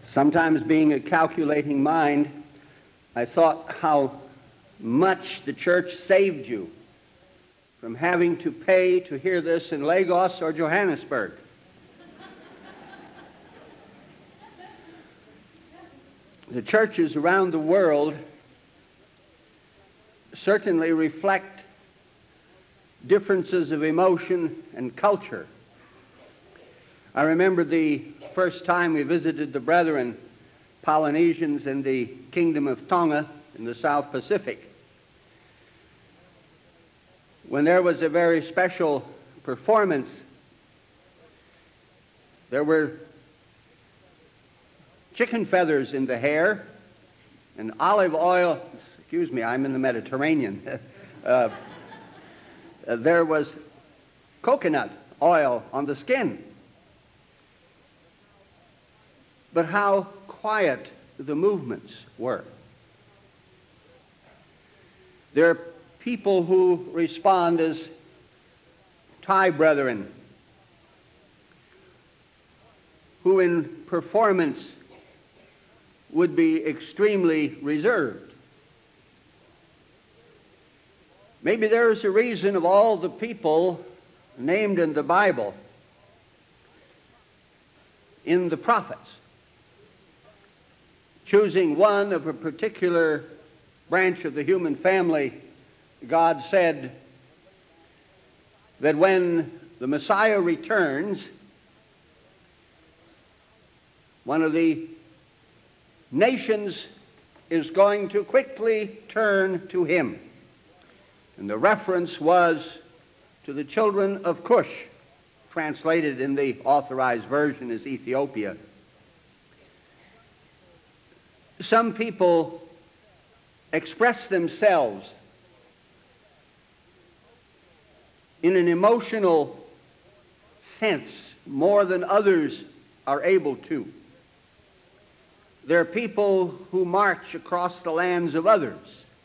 Sometimes, being a calculating mind, I thought how much the church saved you from having to pay to hear this in Lagos or Johannesburg. The churches around the world certainly reflect differences of emotion and culture. I remember the first time we visited the brethren Polynesians in the Kingdom of Tonga in the South Pacific, when there was a very special performance. There were chicken feathers in the hair and olive oil. Excuse me, I'm in the Mediterranean. There was coconut oil on the skin. But how quiet the movements were. There are people who respond as Thai brethren, who in performance would be extremely reserved. Maybe there is a reason of all the people named in the Bible, in the prophets, choosing one of a particular branch of the human family. God said that when the Messiah returns, one of the nations is going to quickly turn to him. And the reference was to the children of Cush, translated in the Authorized Version as Ethiopia. Some people express themselves in an emotional sense more than others are able to. There are people who march across the lands of others,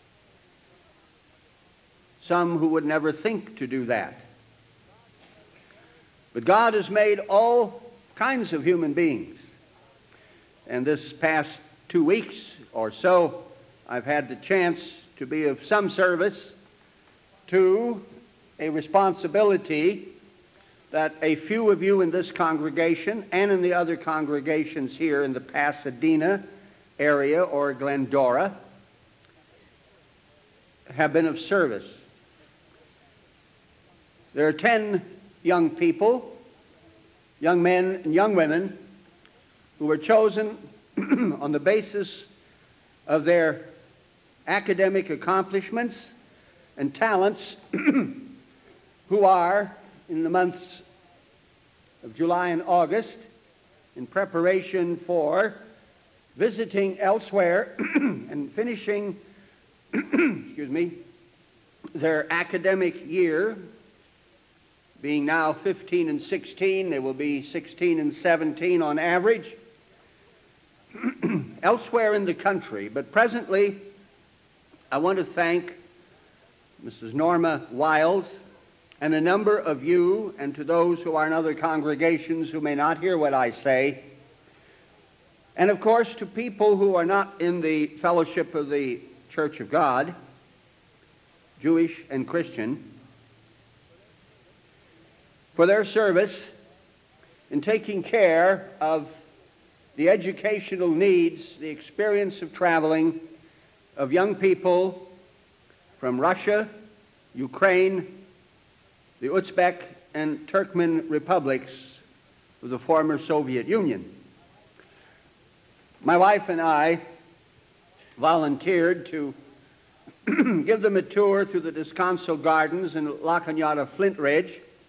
some who would never think to do that. But God has made all kinds of human beings. And this past 2 weeks or so, I've had the chance to be of some service to a responsibility that a few of you in this congregation and in the other congregations here in the Pasadena area or Glendora have been of service. There are 10 young people, young men and young women, who were chosen on the basis of their academic accomplishments and talents, who are, in the months of July and August, in preparation for visiting elsewhere and finishing their academic year, being now 15 and 16, they will be 16 and 17 on average, elsewhere in the country. But presently, I want to thank Mrs. Norma Wiles and a number of you, and to those who are in other congregations who may not hear what I say, and of course to people who are not in the fellowship of the Church of God, Jewish and Christian, for their service in taking care of the educational needs, the experience of traveling of young people from Russia, Ukraine, the Uzbek and Turkmen republics of the former Soviet Union. My wife and I volunteered to give them a tour through the Descanso Gardens in La Cañada Flint Ridge,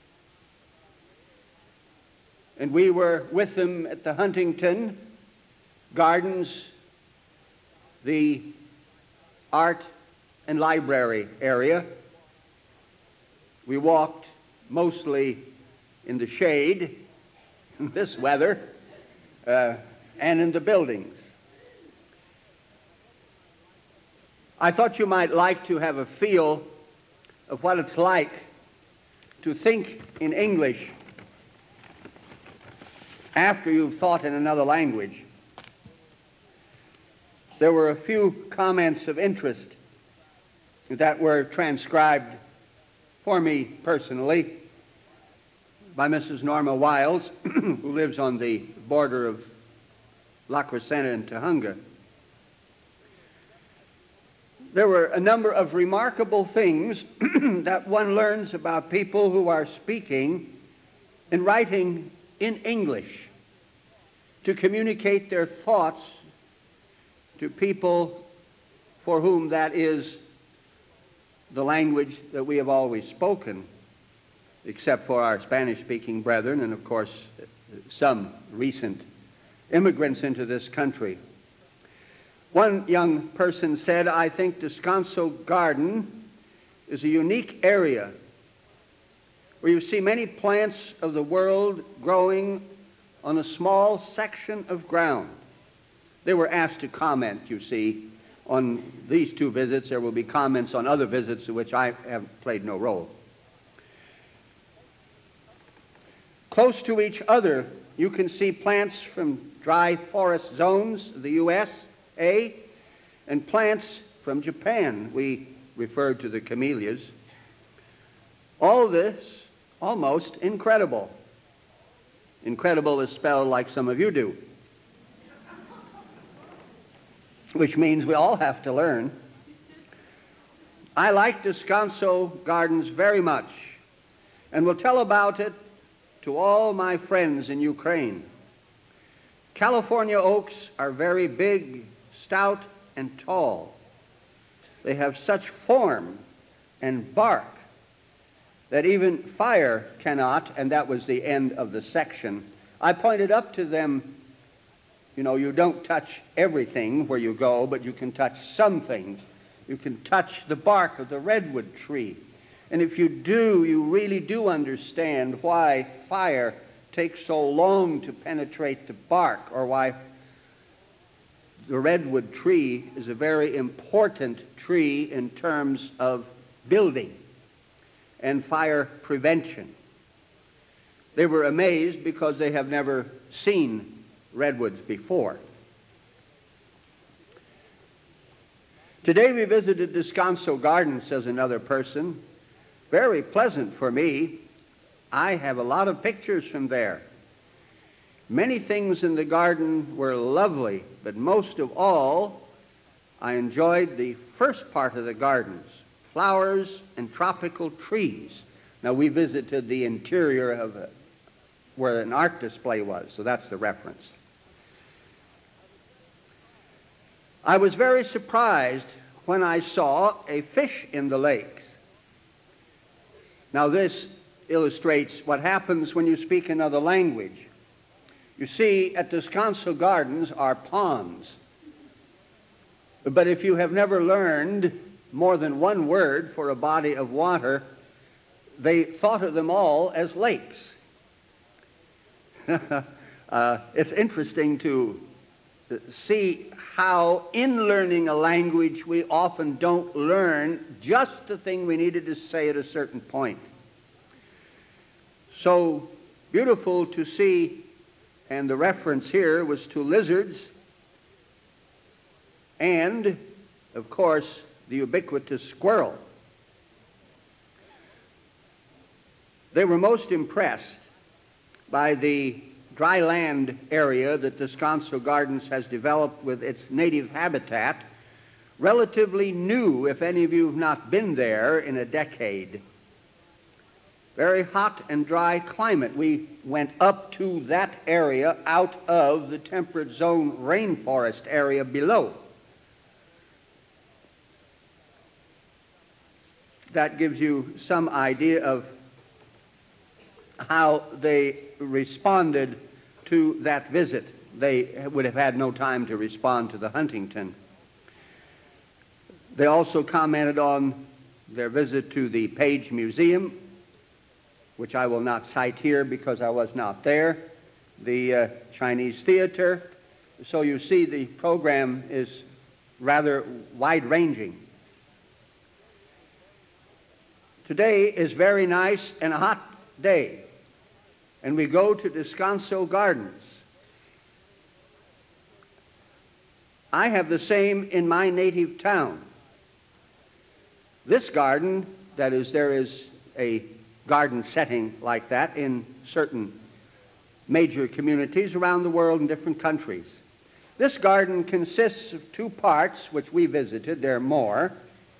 and we were with them at the Huntington Gardens, the art and library area. We walked mostly in the shade, in this weather, and in the buildings. I thought you might like to have a feel of what it's like to think in English after you've thought in another language. There were a few comments of interest that were transcribed for me personally by Mrs. Norma Wiles, who lives on the border of La Crescenta and Tujunga. There were a number of remarkable things that one learns about people who are speaking and writing in English to communicate their thoughts to people for whom that is the language that we have always spoken, except for our Spanish-speaking brethren and, of course, some recent immigrants into this country. One young person said, "I think Descanso Garden is a unique area where you see many plants of the world growing on a small section of ground." They were asked to comment, you see, on these two visits. There will be comments on other visits in which I have played no role. Close to each other, you can see plants from dry forest zones of the USA and plants from Japan. We referred to the camellias. All this almost incredible. Incredible is spelled like some of you do, which means we all have to learn. I like Descanso Gardens very much and will tell about it to all my friends in Ukraine. California oaks are very big, stout, and tall. They have such form and bark that even fire cannot, and that was the end of the section. I pointed up to them, you know, you don't touch everything where you go, but you can touch some things. You can touch the bark of the redwood tree. And if you do, you really do understand why fire takes so long to penetrate the bark, or why the redwood tree is a very important tree in terms of building and fire prevention. They were amazed because they have never seen redwoods before. Today we visited Descanso Garden, says another person. Very pleasant for me. I have a lot of pictures from there. Many things in the garden were lovely, but most of all, I enjoyed the first part of the gardens, flowers and tropical trees. Now, we visited the interior of where an art display was, so that's the reference. I was very surprised when I saw a fish in the lakes. Now, this illustrates what happens when you speak another language. You see, at Descanso Gardens are ponds. But if you have never learned more than one word for a body of water, they thought of them all as lakes. It's interesting to see how in learning a language we often don't learn just the thing we needed to say at a certain point. So beautiful to see, and the reference here was to lizards and, of course, the ubiquitous squirrel. They were most impressed by the dry land area that Descanso Gardens has developed with its native habitat, relatively new, if any of you have not been there in a decade. Very hot and dry climate. We went up to that area out of the temperate zone rainforest area below. That gives you some idea of how they responded to that visit. They would have had no time to respond to the Huntington. They also commented on their visit to the Page Museum, which I will not cite here because I was not there, the Chinese Theater. So you see the program is rather wide-ranging. Today is very nice and a hot day, and we go to Descanso Gardens. I have the same in my native town. This garden, that is, there is a garden setting like that in certain major communities around the world in different countries. This garden consists of two parts, which we visited. There are more.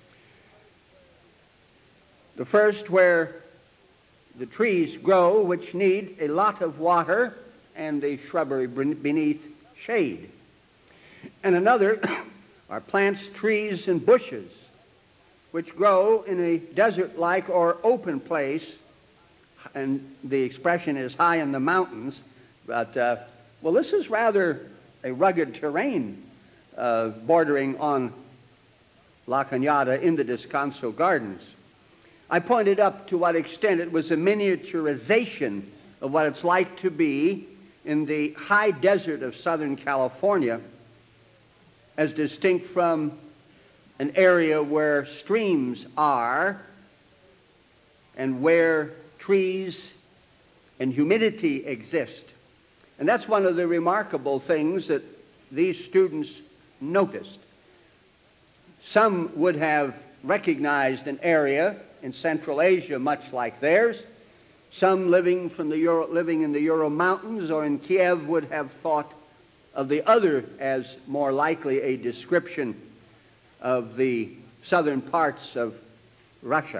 The first, where the trees grow, which need a lot of water, and the shrubbery beneath shade. And another are plants, trees, and bushes, which grow in a desert-like or open place, and the expression is high in the mountains. But, well, this is rather a rugged terrain bordering on La Cañada in the Descanso Gardens. I pointed up to what extent it was a miniaturization of what it's like to be in the high desert of Southern California, as distinct from an area where streams are and where trees and humidity exist. And that's one of the remarkable things that these students noticed. Some would have recognized an area in Central Asia much like theirs. Some living in the Ural Mountains or in Kiev would have thought of the other as more likely a description of the southern parts of Russia.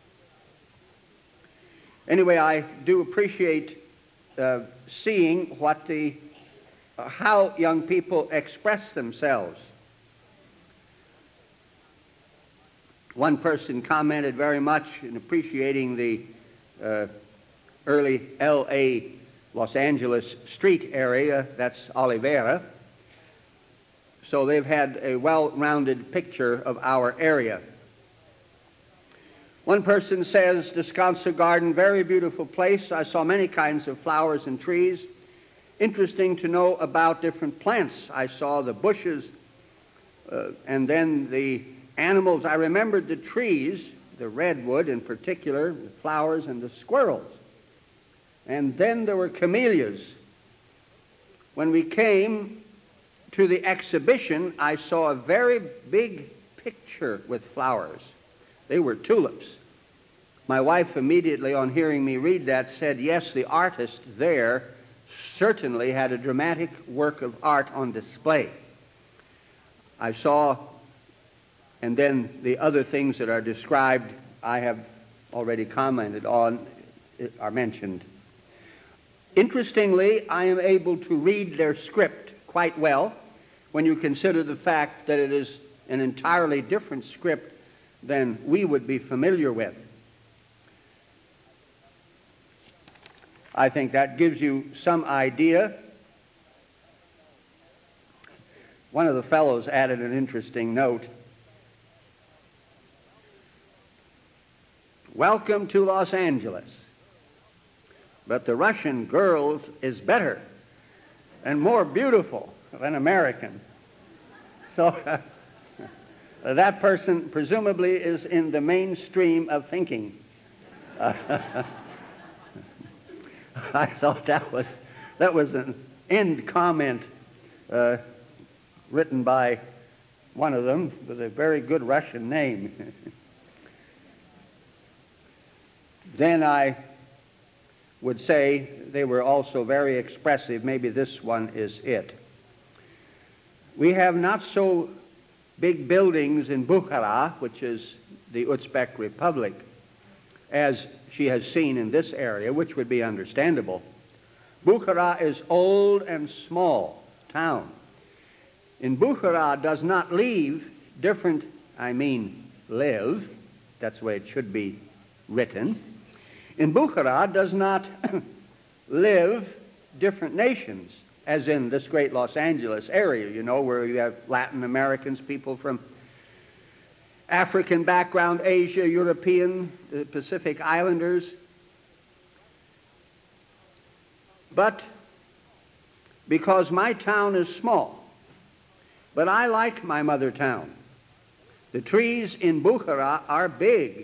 Anyway, I do appreciate seeing how young people express themselves. One person commented very much in appreciating the early L.A. Los Angeles street area, that's Oliveira. So they've had a well-rounded picture of our area. One person says, Descanso Garden, very beautiful place. I saw many kinds of flowers and trees. Interesting to know about different plants. I saw the bushes and then the animals. I remembered the trees, the redwood in particular, the flowers and the squirrels. And then there were camellias. When we came to the exhibition, I saw a very big picture with flowers. They were tulips. My wife immediately, on hearing me read that, said, yes, the artist there certainly had a dramatic work of art on display. I saw, and then the other things that are described, I have already commented on, are mentioned. Interestingly, I am able to read their script quite well when you consider the fact that it is an entirely different script than we would be familiar with. I think that gives you some idea. One of the fellows added an interesting note. Welcome to Los Angeles. But the Russian girls is better and more beautiful than American. So that person presumably is in the mainstream of thinking. I thought that was an end comment written by one of them with a very good Russian name. Then I would say they were also very expressive. Maybe this one is it. We have not so big buildings in Bukhara, which is the Uzbek Republic, as she has seen in this area, which would be understandable. Bukhara is old and small town. In Bukhara does not live, that's the way it should be written. In Bukhara does not live different nations, as in this great Los Angeles area, you know, where you have Latin Americans, people from African background, Asia, European, the Pacific Islanders. But because my town is small, but I like my mother town. The trees in Bukhara are big.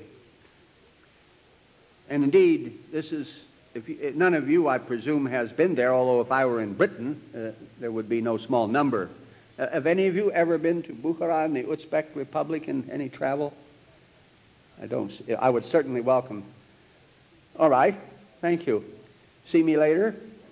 And indeed, this is, none of you, I presume, has been there, although if I were in Britain, there would be no small number Have any of you ever been to Bukhara in the Uzbek Republic in any travel? I would certainly welcome. All right. Thank you. See me later.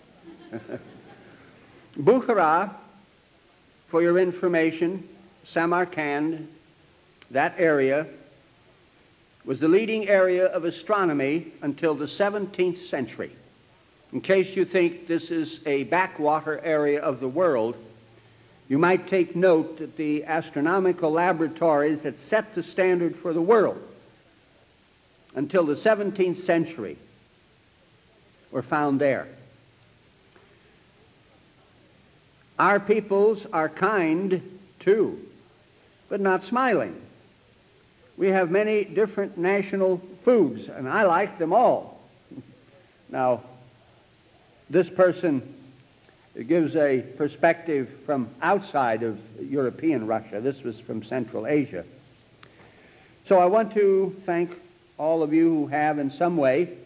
Bukhara, for your information, Samarkand, that area was the leading area of astronomy until the 17th century. In case you think this is a backwater area of the world, you might take note that the astronomical laboratories that set the standard for the world until the 17th century were found there. Our peoples are kind too, but not smiling. We have many different national foods, and I like them all. Now, this person gives a perspective from outside of European Russia. This was from Central Asia. So I want to thank all of you who have in some way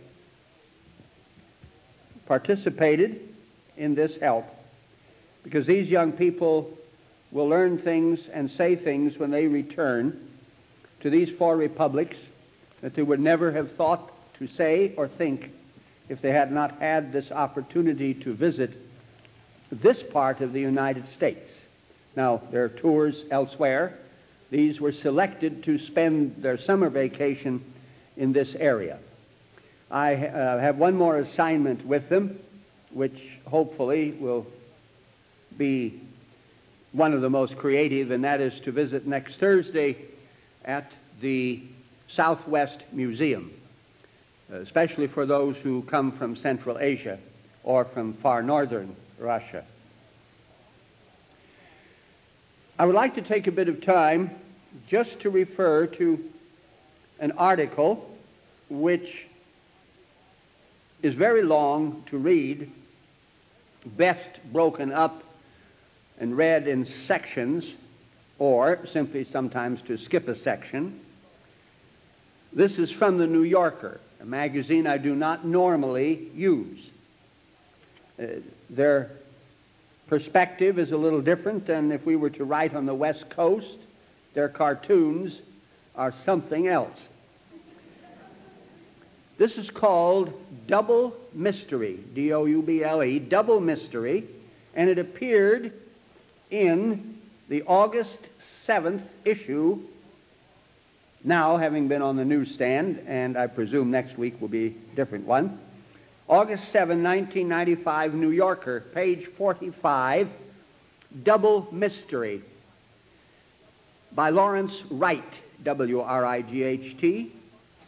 participated in this help, because these young people will learn things and say things when they return to these four republics that they would never have thought to say or think if they had not had this opportunity to visit this part of the United States. Now, there are tours elsewhere. These were selected to spend their summer vacation in this area. I have one more assignment with them, which hopefully will be one of the most creative, and that is to visit next Thursday at the Southwest Museum, especially for those who come from Central Asia or from far northern Russia. I would like to take a bit of time just to refer to an article which is very long to read, best broken up and read in sections, or simply sometimes to skip a section. This is from the New Yorker, a magazine I do not normally use. Their perspective is a little different than if we were to write on the West Coast. Their cartoons are something else. This is called Double Mystery, D-O-U-B-L-E, Double Mystery, and it appeared in the August 7th issue, now having been on the newsstand, and I presume next week will be a different one. August 7, 1995, New Yorker, page 45, Double Mystery, by Lawrence Wright, W-R-I-G-H-T.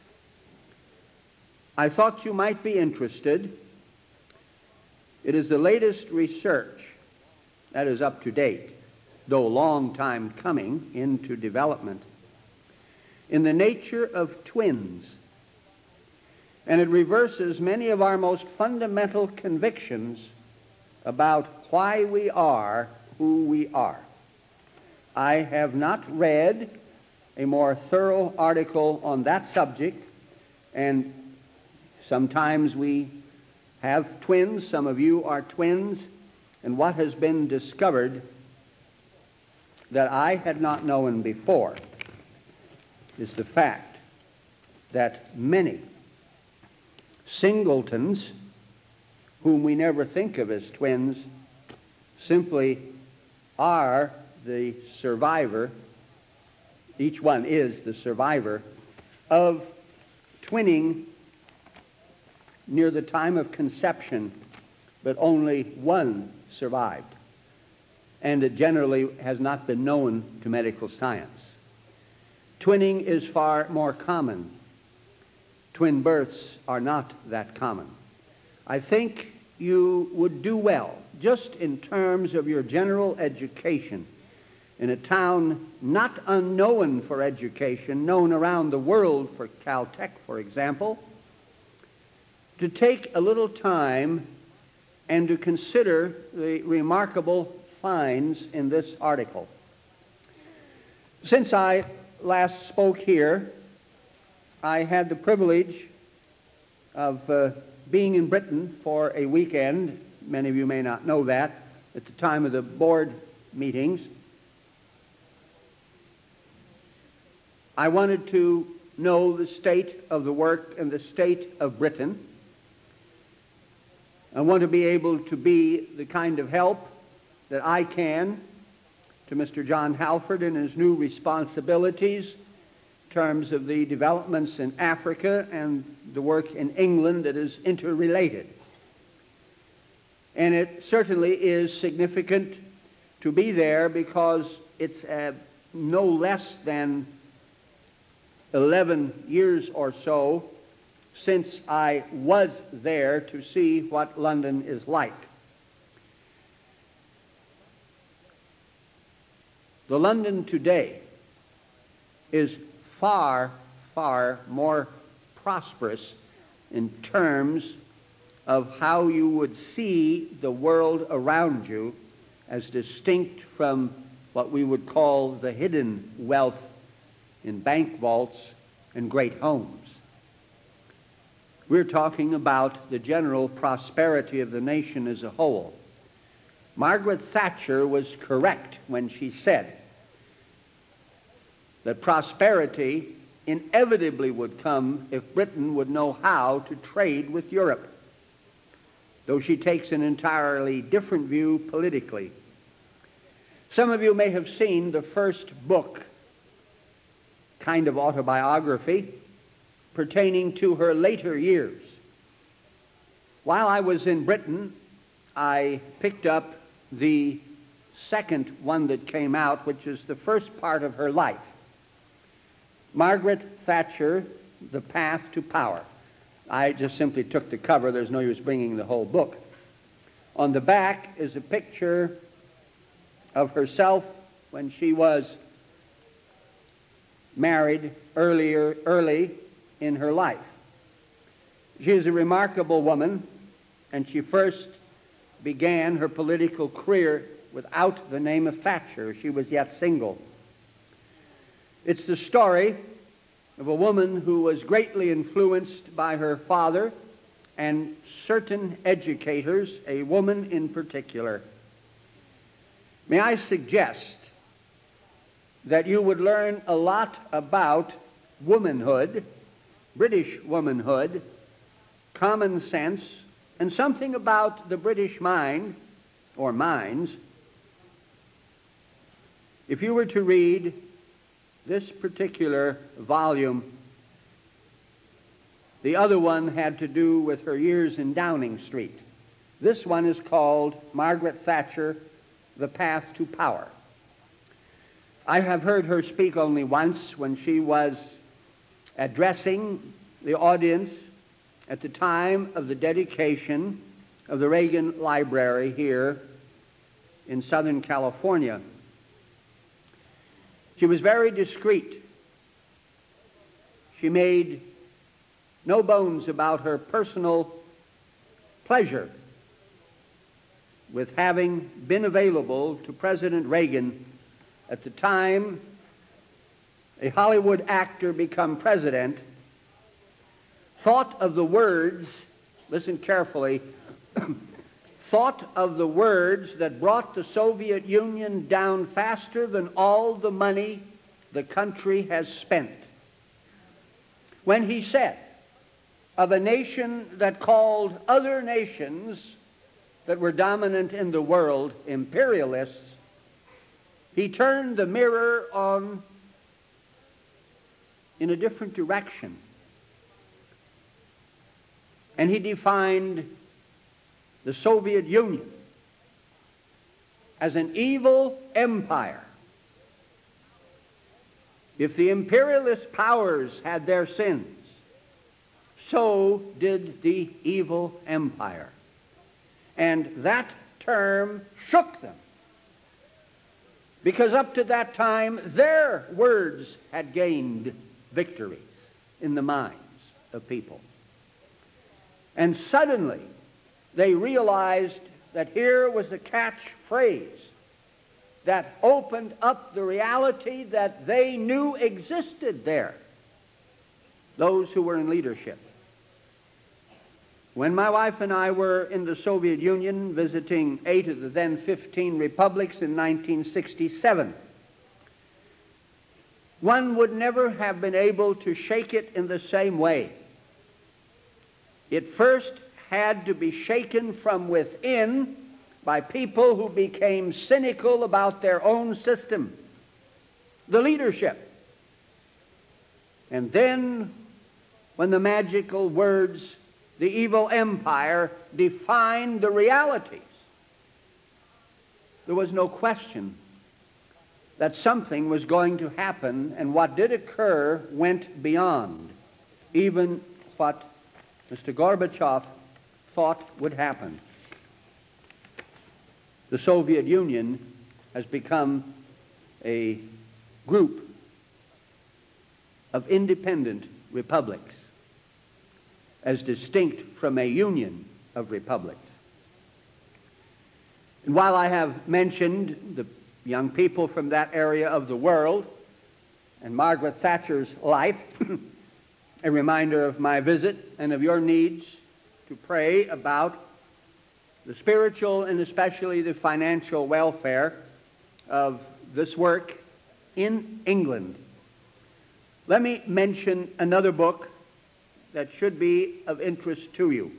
I thought you might be interested. It is the latest research that is up to date, though a long time coming into development, in the nature of twins. And it reverses many of our most fundamental convictions about why we are who we are. I have not read a more thorough article on that subject, and sometimes we have twins, some of you are twins, and what has been discovered that I had not known before is the fact that many singletons, whom we never think of as twins, simply are the survivor, each one is the survivor, of twinning near the time of conception, but only one survived. And it generally has not been known to medical science. Twinning is far more common. Twin births are not that common. I think you would do well, just in terms of your general education, in a town not unknown for education, known around the world for Caltech, for example, to take a little time and to consider the remarkable finds in this article. Since I last spoke here, I had the privilege of being in Britain for a weekend. Many of you may not know that. At the time of the board meetings, I wanted to know the state of the work and the state of Britain. I want to be able to be the kind of help that I can to Mr. John Halford in his new responsibilities in terms of the developments in Africa and the work in England that is interrelated. And it certainly is significant to be there because it's no less than 11 years or so since I was there to see what London is like. The London today is far, far more prosperous in terms of how you would see the world around you as distinct from what we would call the hidden wealth in bank vaults and great homes. We're talking about the general prosperity of the nation as a whole. Margaret Thatcher was correct when she said that prosperity inevitably would come if Britain would know how to trade with Europe, though she takes an entirely different view politically. Some of you may have seen the first book, kind of autobiography, pertaining to her later years. While I was in Britain, I picked up the second one that came out, which is the first part of her life. Margaret Thatcher, The Path to Power. I just simply took the cover. There's no use bringing the whole book. On the back is a picture of herself when she was married early in her life. She is a remarkable woman, and she first began her political career without the name of Thatcher. She was yet single. It's the story of a woman who was greatly influenced by her father and certain educators, a woman in particular. May I suggest that you would learn a lot about womanhood, British womanhood, common sense, and something about the British mind, or minds, if you were to read this particular volume. The other one had to do with her years in Downing Street. This one is called Margaret Thatcher, The Path to Power. I have heard her speak only once when she was addressing the audience at the time of the dedication of the Reagan Library here in Southern California. She was very discreet. She made no bones about her personal pleasure with having been available to President Reagan at the time a Hollywood actor become president, thought of the words, listen carefully, thought of the words that brought the Soviet Union down faster than all the money the country has spent. When he said of a nation that called other nations that were dominant in the world imperialists, he turned the mirror on in a different direction. And he defined the Soviet Union as an evil empire. If the imperialist powers had their sins, so did the evil empire. And that term shook them, because up to that time their words had gained victories in the minds of people. And suddenly they realized that here was a catchphrase that opened up the reality that they knew existed there, those who were in leadership. When my wife and I were in the Soviet Union visiting 8 of the then 15 republics in 1967, one would never have been able to shake it in the same way. It first had to be shaken from within by people who became cynical about their own system, the leadership. And then, when the magical words, the evil empire, defined the realities, there was no question that something was going to happen, and what did occur went beyond even what Mr. Gorbachev thought would happen. The Soviet Union has become a group of independent republics, as distinct from a union of republics. And while I have mentioned the young people from that area of the world and Margaret Thatcher's life, a reminder of my visit and of your needs to pray about the spiritual and especially the financial welfare of this work in England. Let me mention another book that should be of interest to you.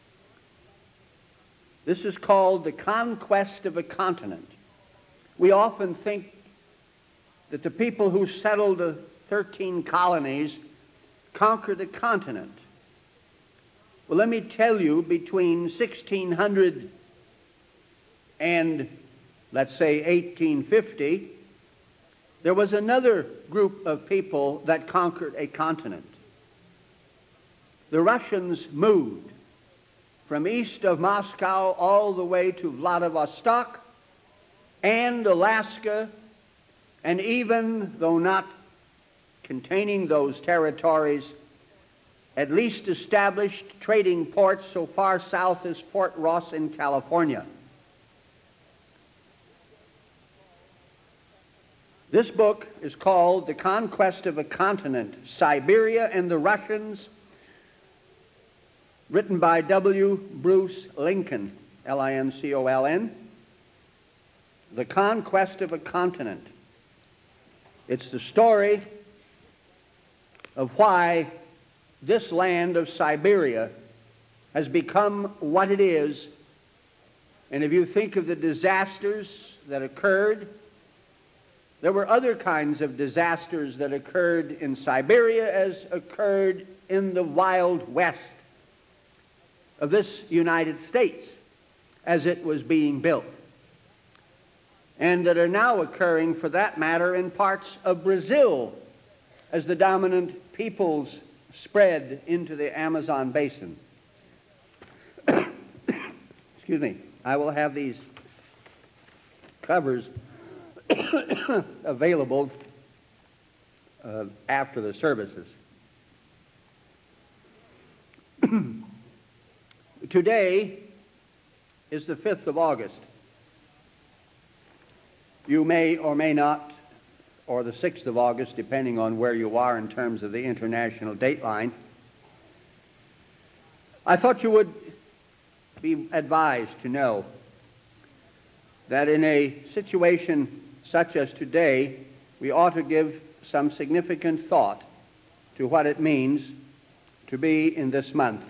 This is called The Conquest of a Continent. We often think that the people who settled the 13 colonies conquered a continent. Well, let me tell you, between 1600 and, let's say, 1850, there was another group of people that conquered a continent. The Russians moved from east of Moscow all the way to Vladivostok and Alaska, and even, though not containing those territories, at least established trading ports so far south as Fort Ross in California. This book is called The Conquest of a Continent, Siberia and the Russians, written by W. Bruce Lincoln, Lincoln. The Conquest of a Continent. It's the story of why this land of Siberia has become what it is. And if you think of the disasters that occurred, there were other kinds of disasters that occurred in Siberia as occurred in the Wild West of this United States as it was being built, and that are now occurring, for that matter, in parts of Brazil as the dominant peoples spread into the Amazon basin. Excuse me. I will have these covers available after the services. Today is the 5th of August. You may or may not, or the 6th of August, depending on where you are in terms of the international dateline. I thought you would be advised to know that in a situation such as today, we ought to give some significant thought to what it means to be in this month.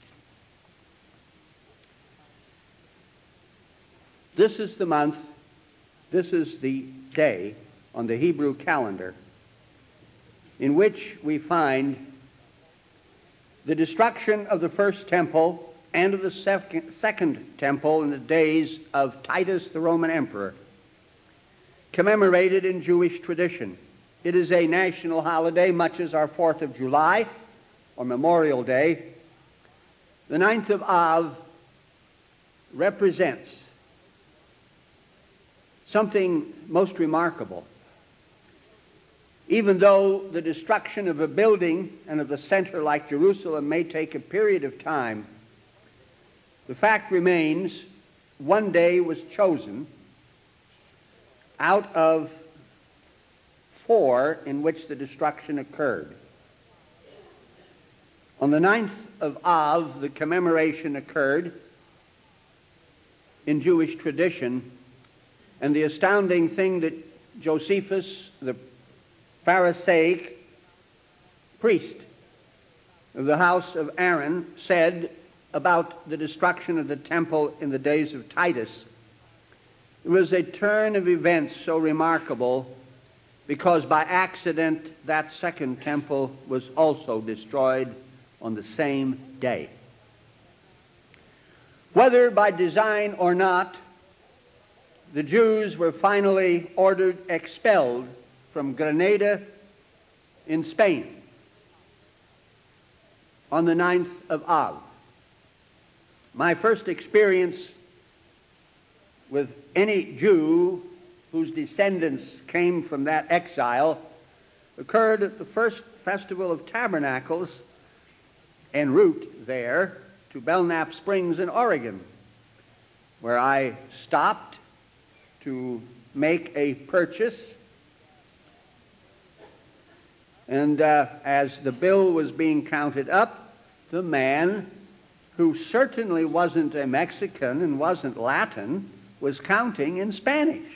This is the month, this is the day on the Hebrew calendar in which we find the destruction of the first temple and of the second temple in the days of Titus the Roman Emperor, commemorated in Jewish tradition. It is a national holiday, much as our 4th of July, or Memorial Day. The 9th of Av represents something most remarkable. Even though the destruction of a building and of a center like Jerusalem may take a period of time, the fact remains one day was chosen out of 4 in which the destruction occurred. On the 9th of Av, the commemoration occurred in Jewish tradition, and the astounding thing that Josephus, the Pharisaic priest of the house of Aaron, said about the destruction of the temple in the days of Titus, it was a turn of events so remarkable because by accident that second temple was also destroyed on the same day. Whether by design or not, the Jews were finally ordered expelled from Granada in Spain on the 9th of Av. My first experience with any Jew whose descendants came from that exile occurred at the first Festival of Tabernacles en route there to Belknap Springs in Oregon, where I stopped to make a purchase. And as the bill was being counted up, the man, who certainly wasn't a Mexican and wasn't Latin, was counting in Spanish.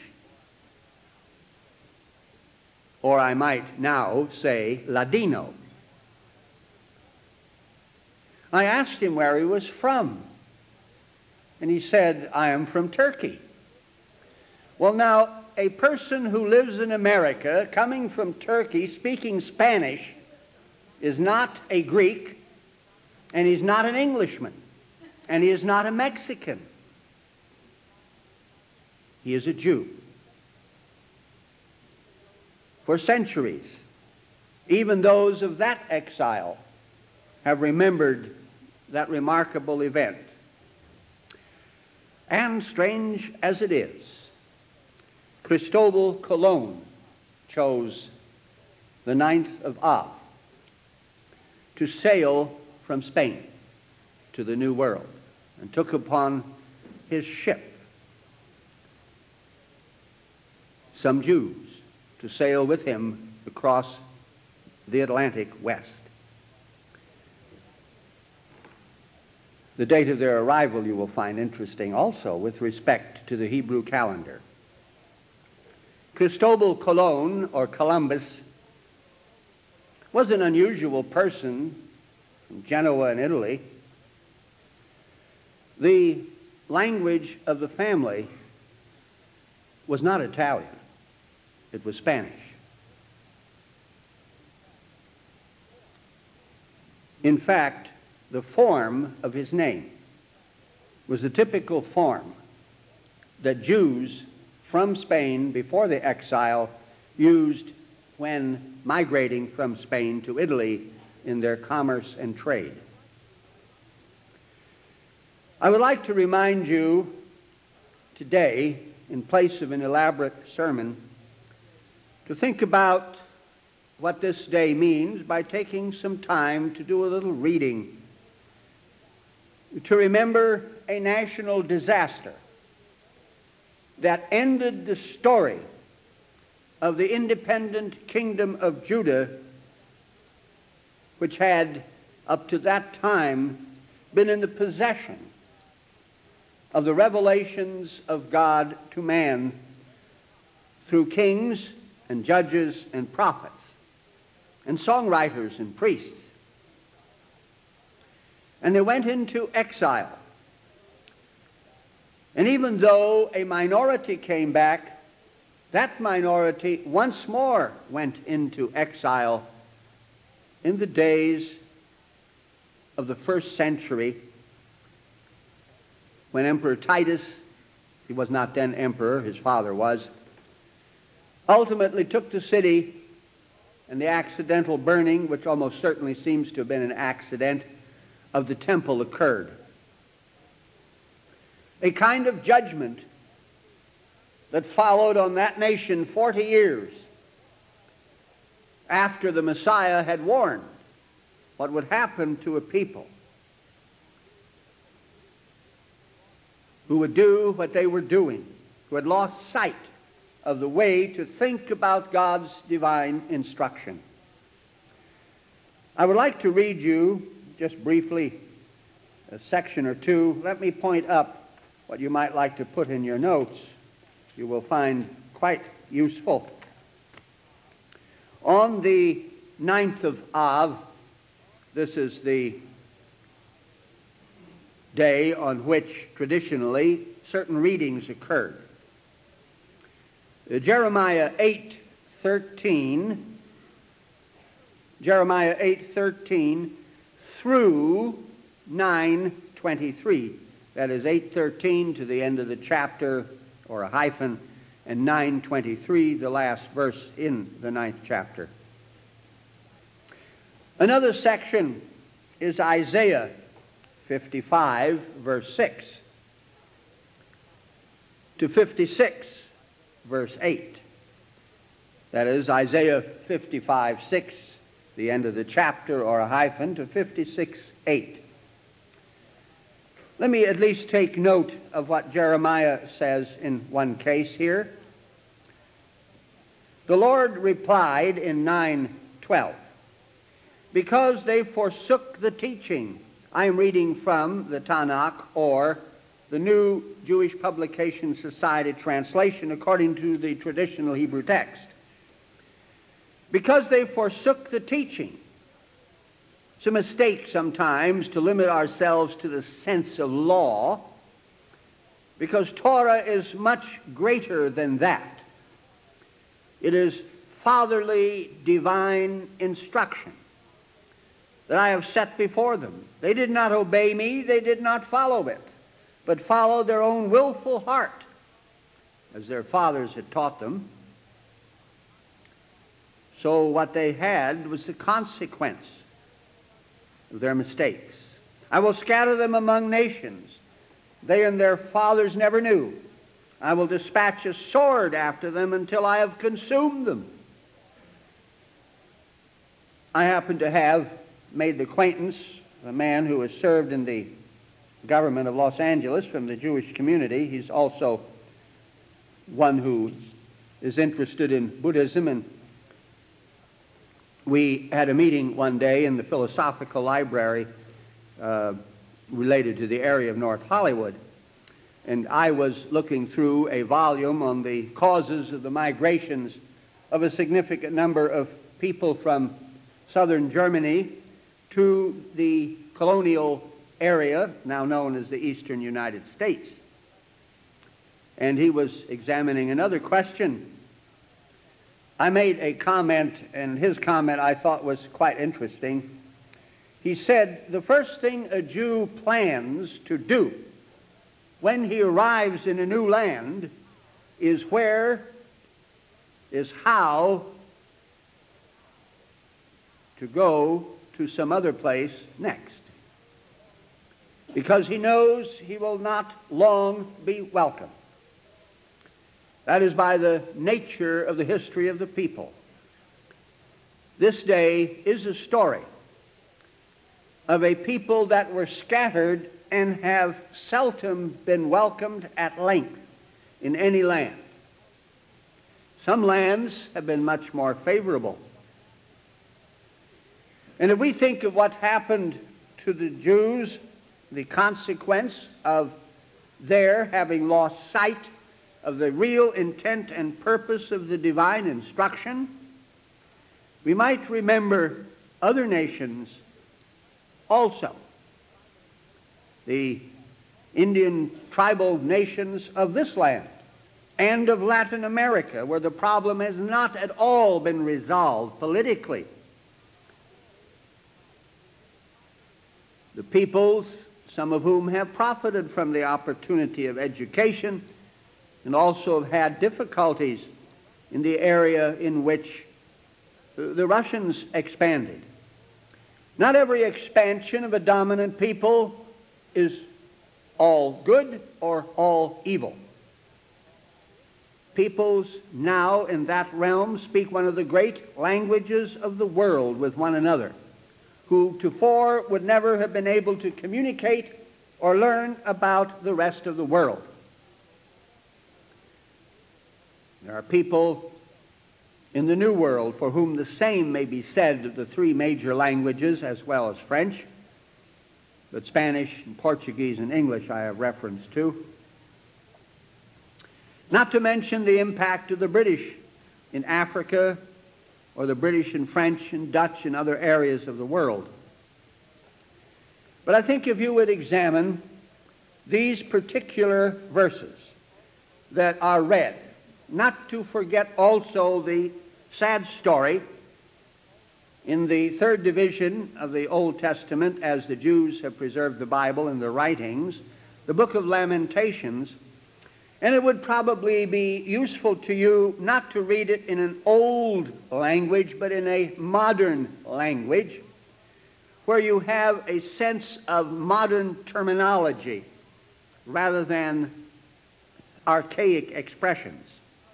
Or I might now say Ladino. I asked him where he was from, and he said, "I am from Turkey." Well, now, a person who lives in America, coming from Turkey, speaking Spanish, is not a Greek, and he's not an Englishman, and he is not a Mexican. He is a Jew. For centuries, even those of that exile have remembered that remarkable event. And strange as it is, Cristobal Colon chose the 9th of Av to sail from Spain to the New World and took upon his ship some Jews to sail with him across the Atlantic West. The date of their arrival you will find interesting also with respect to the Hebrew calendar. Cristobal Colon, or Columbus, was an unusual person from Genoa in Italy. The language of the family was not Italian. It was Spanish. In fact, the form of his name was the typical form that Jews from Spain before the exile used when migrating from Spain to Italy in their commerce and trade. I would like to remind you today, in place of an elaborate sermon, to think about what this day means by taking some time to do a little reading, to remember a national disaster that ended the story of the independent kingdom of Judah, which had up to that time been in the possession of the revelations of God to man through kings and judges and prophets and songwriters and priests. And they went into exile. And even though a minority came back, that minority once more went into exile in the days of the first century, when Emperor Titus, he was not then emperor, his father was, ultimately took the city, and the accidental burning, which almost certainly seems to have been an accident, of the temple occurred. A kind of judgment that followed on that nation 40 years after the Messiah had warned what would happen to a people who would do what they were doing, who had lost sight of the way to think about God's divine instruction. I would like to read you, just briefly, a section or two. Let me point up what you might like to put in your notes. You will find quite useful. On the 9th of Av, this is the day on which traditionally certain readings occurred. Jeremiah 8:13 through 9:23. That is 8:13 to the end of the chapter, or a hyphen, and 9:23, the last verse in the 9th chapter. Another section is Isaiah 55, verse 6 to 56, verse 8. That is Isaiah 55:6, the end of the chapter, or a hyphen, to 56:8. Let me at least take note of what Jeremiah says in one case here. The Lord replied in 9:12, because they forsook the teaching. I am reading from the Tanakh, or the New Jewish Publication Society translation, according to the traditional Hebrew text. Because they forsook the teaching. It's a mistake sometimes to limit ourselves to the sense of law, because Torah is much greater than that. It is fatherly, divine instruction that I have set before them. They did not obey me, they did not follow it, but followed their own willful heart, as their fathers had taught them. So what they had was the consequence of their mistakes. I will scatter them among nations. They and their fathers never knew. I will dispatch a sword after them until I have consumed them. I happen to have made the acquaintance of a man who has served in the government of Los Angeles from the Jewish community. He's also one who is interested in Buddhism, and we had a meeting one day in the Philosophical Library related to the area of North Hollywood, and I was looking through a volume on the causes of the migrations of a significant number of people from southern Germany to the colonial area, now known as the eastern United States. And he was examining another question. I made a comment, and his comment I thought was quite interesting. He said, the first thing a Jew plans to do when he arrives in a new land is how to go to some other place next, because he knows he will not long be welcome. That is by the nature of the history of the people. This day is a story of a people that were scattered and have seldom been welcomed at length in any land. Some lands have been much more favorable. And if we think of what happened to the Jews, the consequence of their having lost sight of the real intent and purpose of the divine instruction, we might remember other nations also. The Indian tribal nations of this land and of Latin America, where the problem has not at all been resolved politically. The peoples, some of whom have profited from the opportunity of education and also have had difficulties in the area in which the Russians expanded. Not every expansion of a dominant people is all good or all evil. Peoples now in that realm speak one of the great languages of the world with one another, who tofore would never have been able to communicate or learn about the rest of the world. There are people in the New World for whom the same may be said of the three major languages as well as French, but Spanish and Portuguese and English I have reference to. Not to mention the impact of the British in Africa or the British and French and Dutch and other areas of the world. But I think if you would examine these particular verses that are read, not to forget also the sad story in the third division of the Old Testament, as the Jews have preserved the Bible in their writings, the book of Lamentations, and it would probably be useful to you not to read it in an old language, but in a modern language, where you have a sense of modern terminology rather than archaic expressions.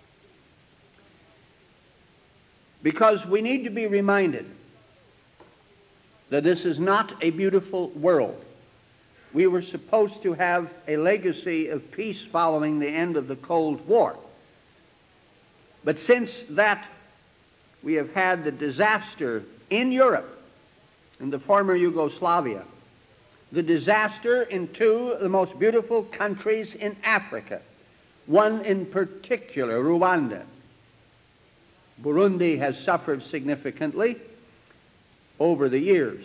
Because we need to be reminded that this is not a beautiful world. We were supposed to have a legacy of peace following the end of the Cold War. But since that, we have had the disaster in Europe, in the former Yugoslavia, the disaster in two of the most beautiful countries in Africa, one in particular, Rwanda. Burundi has suffered significantly over the years.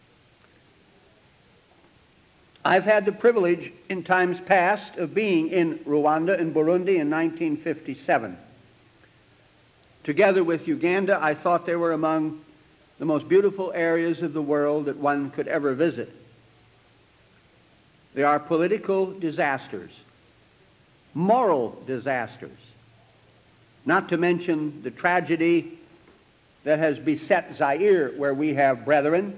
I've had the privilege in times past of being in Rwanda and Burundi in 1957. Together with Uganda, I thought they were among the most beautiful areas of the world that one could ever visit. They are political disasters, moral disasters, not to mention the tragedy that has beset Zaire, where we have brethren.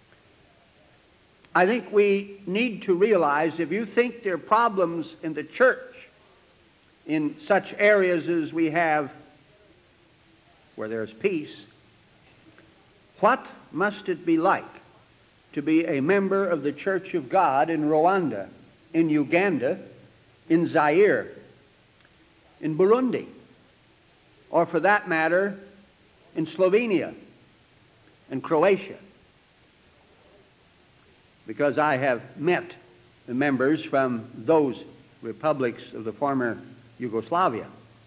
I think we need to realize, if you think there are problems in the church in such areas as we have where there's peace, what must it be like to be a member of the Church of God in Rwanda, in Uganda, in Zaire, in Burundi, or for that matter, in Slovenia and Croatia? Because I have met the members from those republics of the former Yugoslavia.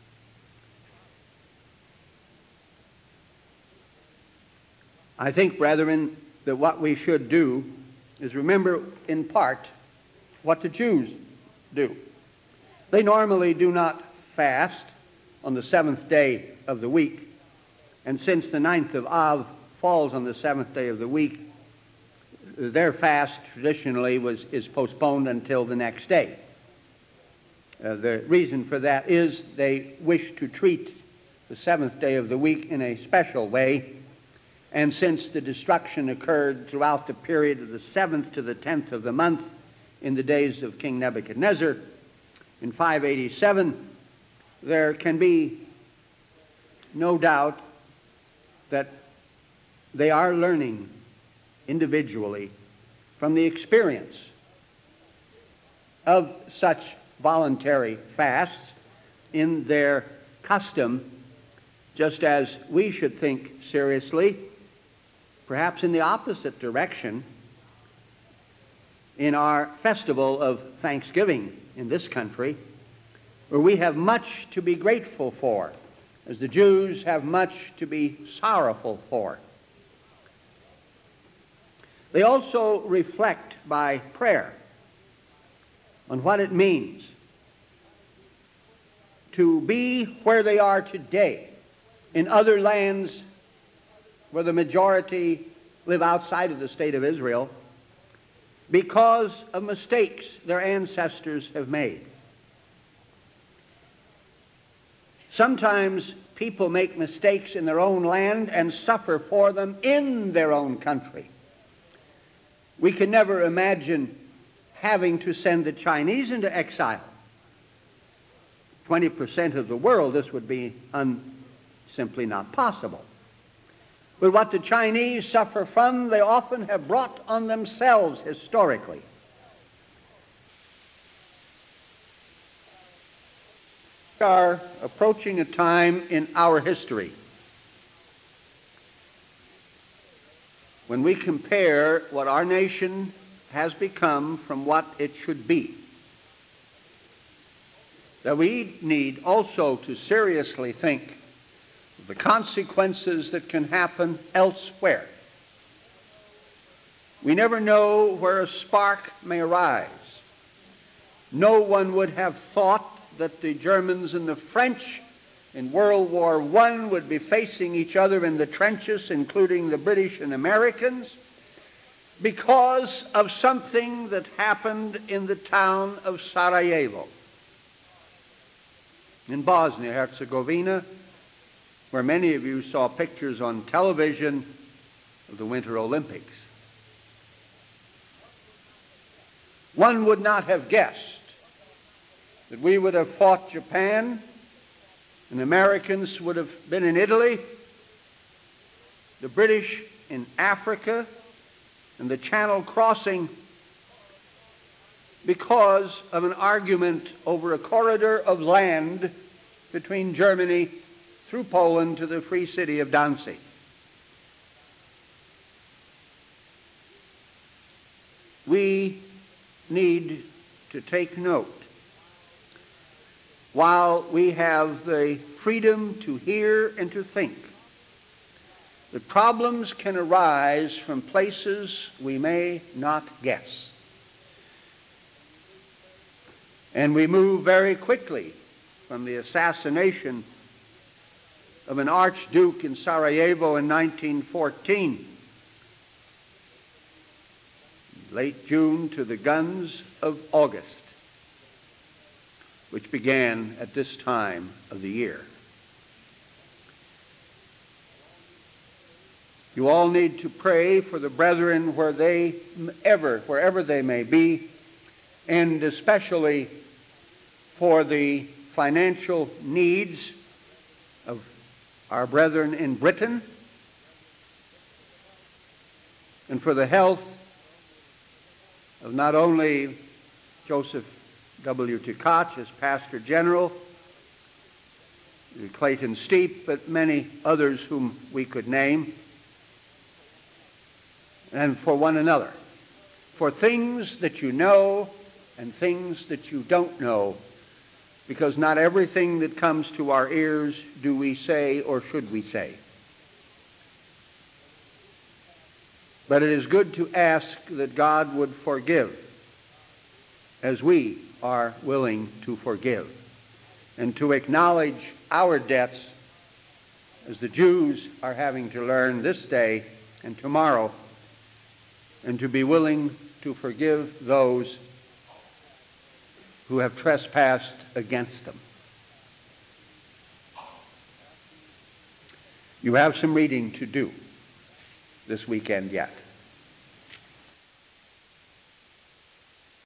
I think, brethren, that what we should do is remember in part what the Jews do. They normally do not fast on the seventh day of the week. And since the 9th of Av falls on the seventh day of the week, their fast traditionally is postponed until the next day. The reason for that is they wish to treat the seventh day of the week in a special way. And since the destruction occurred throughout the period of the 7th to the 10th of the month in the days of King Nebuchadnezzar in 587, there can be no doubt that they are learning individually from the experience of such voluntary fasts in their custom, just as we should think seriously, perhaps in the opposite direction, in our festival of Thanksgiving in this country, where we have much to be grateful for, as the Jews have much to be sorrowful for. They also reflect by prayer on what it means to be where they are today in other lands where the majority live outside of the state of Israel because of mistakes their ancestors have made. Sometimes people make mistakes in their own land and suffer for them in their own country. We can never imagine having to send the Chinese into exile. 20% of the world, this would be simply not possible. But what the Chinese suffer from, they often have brought on themselves historically. We are approaching a time in our history when we compare what our nation has become from what it should be, that we need also to seriously think the consequences that can happen elsewhere. We never know where a spark may arise. No one would have thought that the Germans and the French in World War I would be facing each other in the trenches, including the British and Americans, because of something that happened in the town of Sarajevo, in Bosnia-Herzegovina, where many of you saw pictures on television of the Winter Olympics. One would not have guessed that we would have fought Japan and Americans would have been in Italy, the British in Africa, and the Channel crossing because of an argument over a corridor of land between Germany through Poland to the free city of Danzig. We need to take note. While we have the freedom to hear and to think, the problems can arise from places we may not guess. And we move very quickly from the assassination of an archduke in Sarajevo in 1914, late June, to the guns of August, which began at this time of the year. You all need to pray for the brethren wherever they may be, and especially for the financial needs of our brethren in Britain, and for the health of not only Joseph W. Tkach as Pastor General, Clayton Steep, but many others whom we could name, and for one another, for things that you know and things that you don't know, because not everything that comes to our ears do we say or should we say. But it is good to ask that God would forgive as we are willing to forgive, and to acknowledge our debts as the Jews are having to learn this day and tomorrow, and to be willing to forgive those who have trespassed against them. You have some reading to do this weekend yet.